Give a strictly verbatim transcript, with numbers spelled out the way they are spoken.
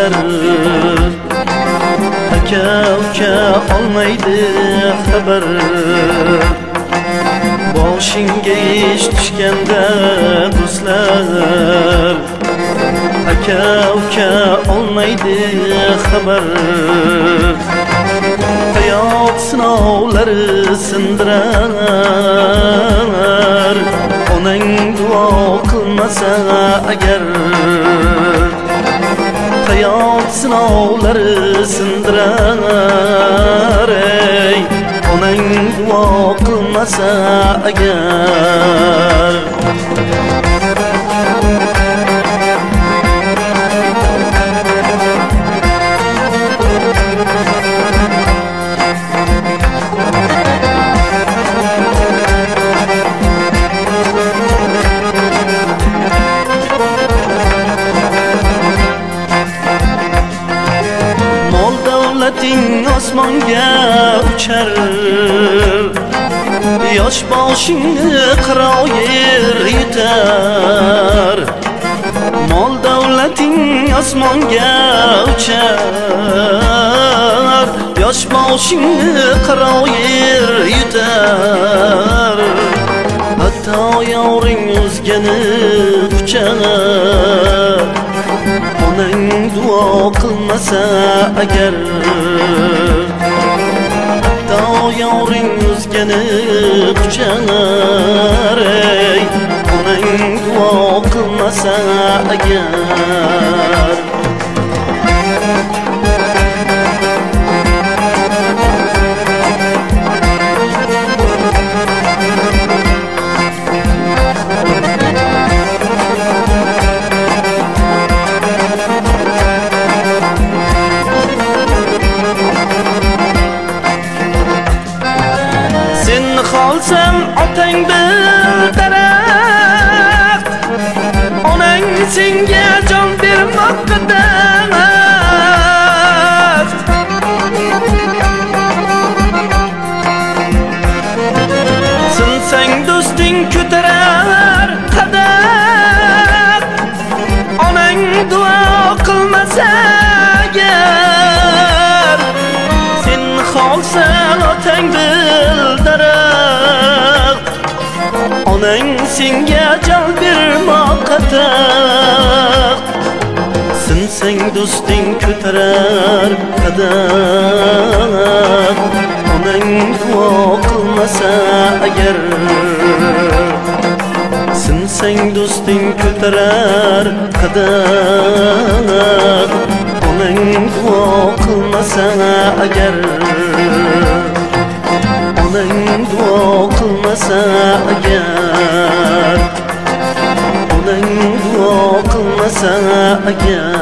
do'stlar aka uka olmaydi xabar boshingga ish tushganda do'stlar aka uka olmaydi xabar hayot sinovlari sindirar onang duo qilmasa agar hayot sinovlari sindirar ey onang duo qilmasa agar davlating osmonga uchar yosh boshingni qiroyir yutar mol davlating osmonga uchar yosh boshingni qiroyir yutar hatto yoring o'zgani quchar onang duo qilmasa agar hatto yoring o'zgani quchar ey onang duo qilmasa agar Olsam otang daraxt onang senga jon bermoqqa daraxt sinsang do'sting ko'tarar qadam onang duo qilmasa agar sen xolsan otang daraxt onang senga jon bermoqqa daraxt sinsang do'sting ko'tarar qadam onang duo qilmasa agar sinsang do'sting ko'tarar qadam onang duo qilmasa agar onang duo qilmasa agar onang duo qilmasa agar